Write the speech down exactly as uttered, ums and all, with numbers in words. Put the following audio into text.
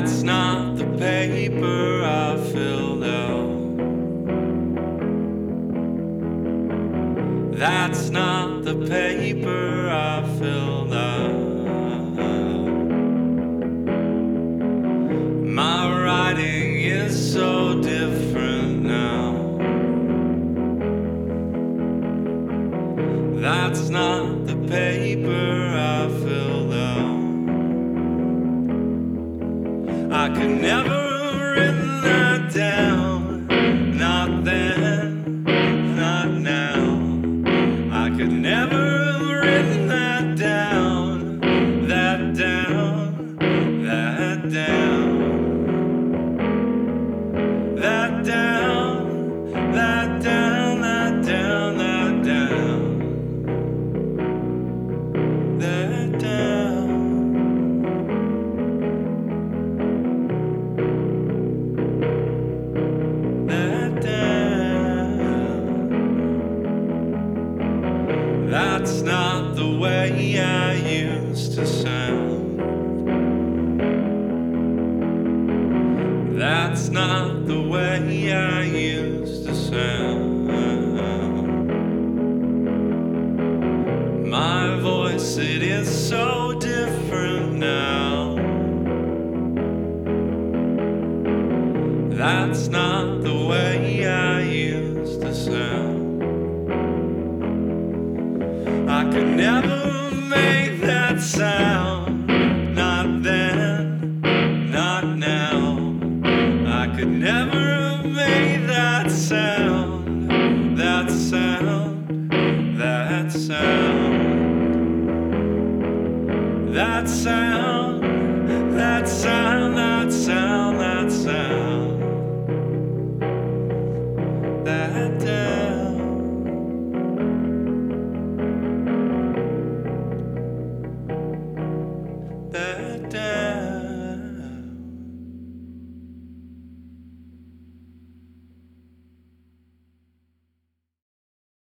That's not the paper I filled out. That's not the paper I filled out. My writing is so different now. That's not the paper I filled out. I could never have written that down. Not then, not now. I could never have written that down. That down, that down. That down, that down, that down, that down. That down. That's not the way I used to sound. That's not the way I used to sound. My voice, it is so different now. That's not the way I used to sound. I could never make that sound.